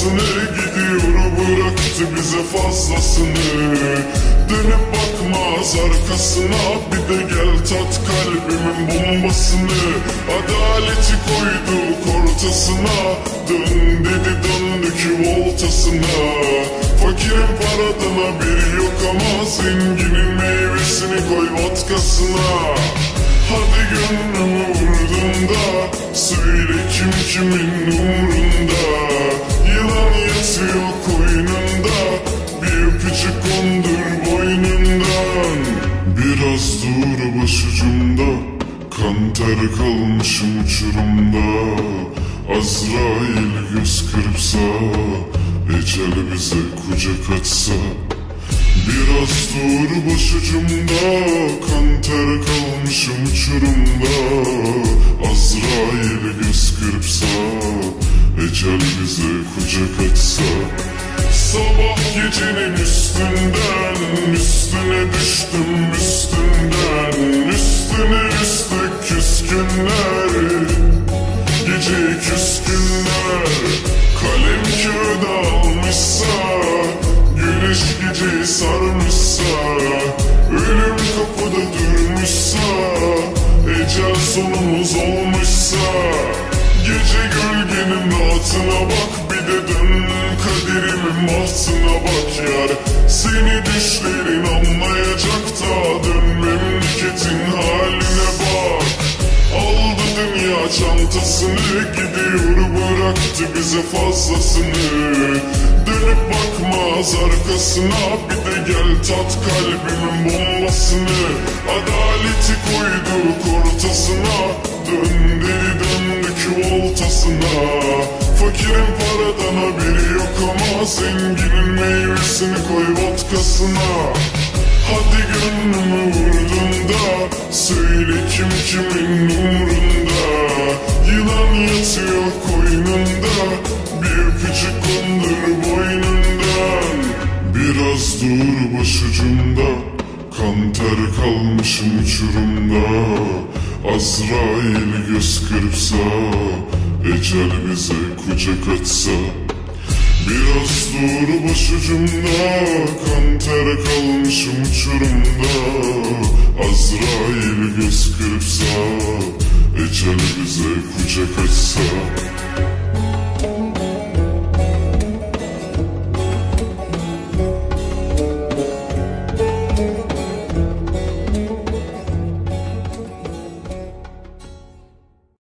sefasını, gidiyor bıraktı bize fazlasını. Dönüp bakmaz arkasına, bir de gel tat kalbimin bombasını. Adaleti koyduk ortasına, dön dedi döndük voltasına. Fakirin paradan haberi yok ama zenginin meyvesini koy vodkasına. Hadi gönlümü vurdun da söyle kim kimin umrunda. Yılan yatıyor koynunda, bir öpücük kondur boynundan. Biraz dur başucumda, kan ter kalmışım uçurumda. Azrail göz kırpsa, ecel bize kucak açsa. Biraz dur başucumda, kan ter kalmışım uçurumda. Azrail göz kırpsa, ecel bize kucak açsa. Sabah gecenin üstüne düştüm üstünden. Üstüne üstlük küskünler, gece küskünler. Kalem kağıda almışsa, güneş geceyi sarmışsa. Ölüm kapıda durmuşsa, ecel sonumuz olmuşsa. Gece gölgenin rahatına bak, bir de dön kaderimin bahtına bak yar. Seni düşlerin anlayacak da, dön memleketin haline bak. Aldı dünya çantasını, gidiyor bıraktı bize fazlasını. Dönüp bakmaz arkasına, bir de gel tat kalbimin bombasını. Adaleti koyduk ortasına, dön dedi döndük voltasına. Fakirin paradan haberi yok ama zenginin meyvesini koy vodkasına. Hadi gönlümü vurdun da söyle kim kimin umrunda. Yılan yatıyor koynunda, bir öpücük kondur boynundan. Biraz dur başucumda, kan ter kalmışım uçurumda. Azrail göz kırpsa, ecel bize kucak açsa. Biraz dur başucumda, kan ter kalmışım uçurumda. Azrail göz kırpsa, ecel bize kucak açsa.